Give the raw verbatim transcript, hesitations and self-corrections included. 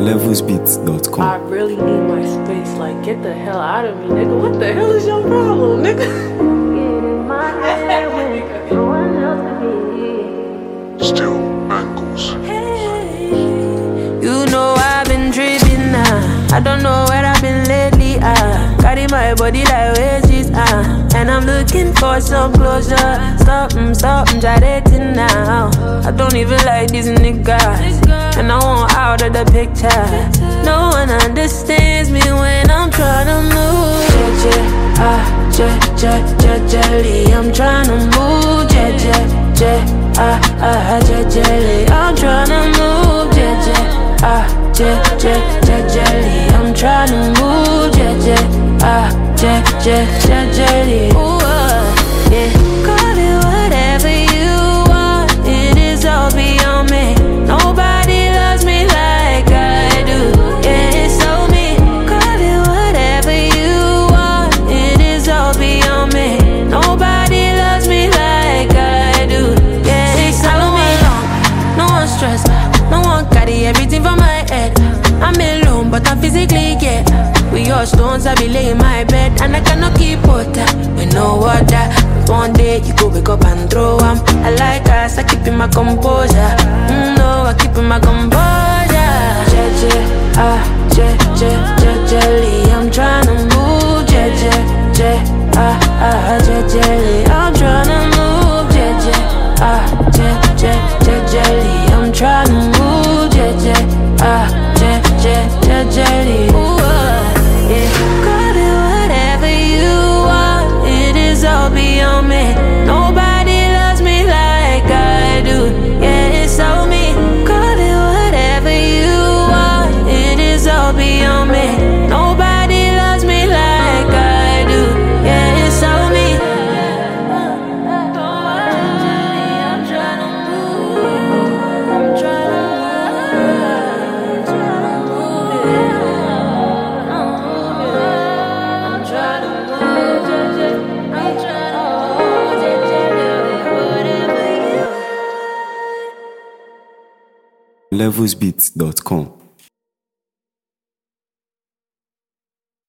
levels beats dot com. I really need my space. Like, get the hell out of me, nigga. What the hell is your problem, nigga? Still angles. You know I've been tripping now. I don't know where I've been lately. Ah, carry my body like wedges. Ah, and I'm looking for some closure. Stop, mm, stop, mm, gyrating now. I don't even like these niggas, and I want out of the picture. No one understands me when I'm trying to move. Yeah, yeah, ah, yeah, yeah, yeah, jelly. I'm trying to move. Yeah, yeah, yeah, ah, ah, yeah, jelly. I'm trying to move. Yeah, yeah, ah, yeah, yeah, yeah, jelly. I'm trying to move. Yeah, yeah, ah, yeah, yeah, yeah, jelly. Ooh, uh, yeah. Call it whatever you want. It is all beyond me. Nobody loves me like I do. Yeah, it's so me. Call it whatever you want. It is all beyond me. Nobody loves me like I do. Yeah, it's so me. No one stress. No one carry everything from my head. I'm alone, but I'm physically yeah. With your stones, I be laying my bed, and I cannot keep water with no water. One day you go wake up and throw 'em. I like us, I keep in my composure. Mm, no, I keep in my composure. Yeah, yeah, ah, yeah, yeah, yeah, jelly. I'm tryna move, yeah, yeah, yeah, ah, ah, yeah, jelly. I'm tryna move, yeah, yeah, ah, yeah, yeah, yeah, jelly. I'm tryna move, yeah, yeah, ah, yeah, yeah, yeah, jelly. Ooh, uh, yeah. Call it whatever you want. It is all beyond me. Nobody loves me like I do. Yeah, it's all me. Call it whatever you want. It is all beyond me. Nobody loves me like I do. Yeah, it's all me. I'm trying to move. I'm trying to move. I'm trying to move. I'm trying to move. levels beats dot com.